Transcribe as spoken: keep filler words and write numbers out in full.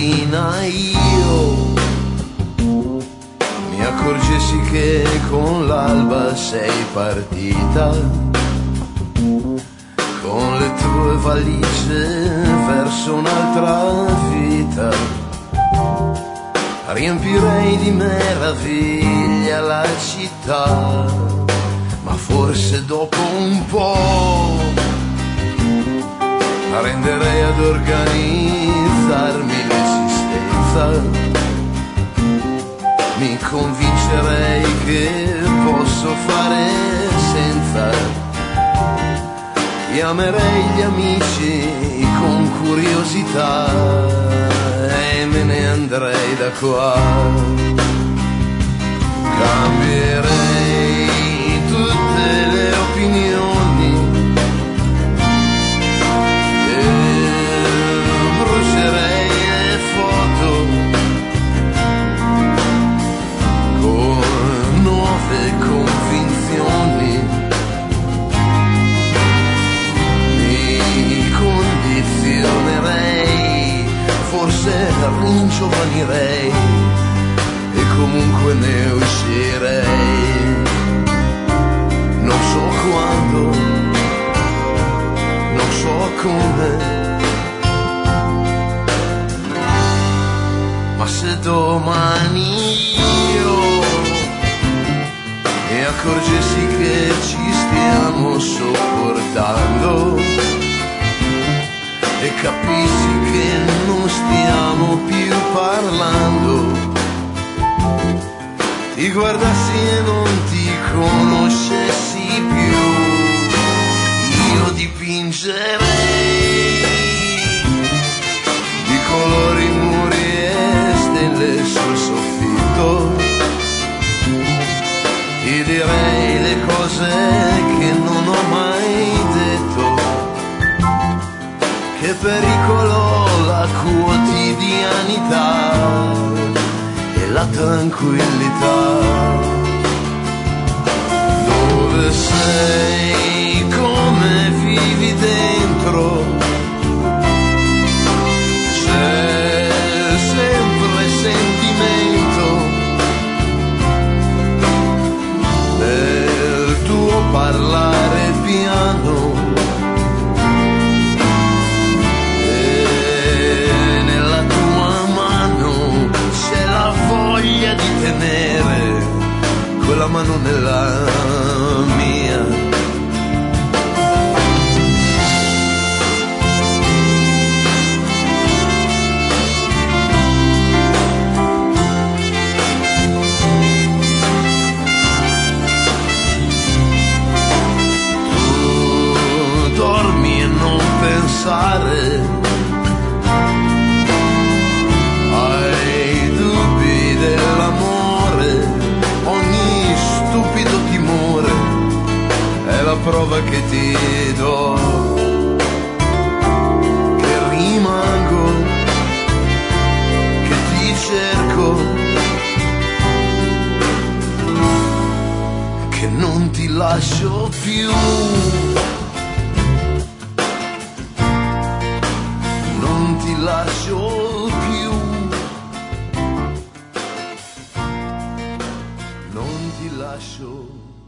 mattina io mi accorgessi che con l'alba sei partita, con le tue valigie verso un'altra vita. Riempirei di meraviglia la città, ma forse dopo un po' arrenderei ad organizzarmi l'esistenza. Mi convincerei che posso fare senza. Chiamerei gli amici con curiosità e me ne andrei da qua. Cambierei tutte le opinioni e brucerei le foto con nuove convinzioni. Mi condizionerei, forse ringiovanirei e comunque ne uscirei. Non so quando, non so come, ma se domani io mi accorgessi che ci stiamo sopportando e capissi che non stiamo più parlando, ti guardassi e non ti conoscessi più, io dipingerei di colori muri e stelle sul soffitto, ti direi le cose che non ho mai detto. Che pericolo la quotidianità e la tranquillità. Dove sei? Come vivi dentro? C'è sempre sentimento nel tuo parlare piano. Di tenere quella mano nella mia. Tu dormi e non pensare, la prova che ti do, che rimango, che ti cerco, che non ti lascio più, non ti lascio più, non ti lascio più.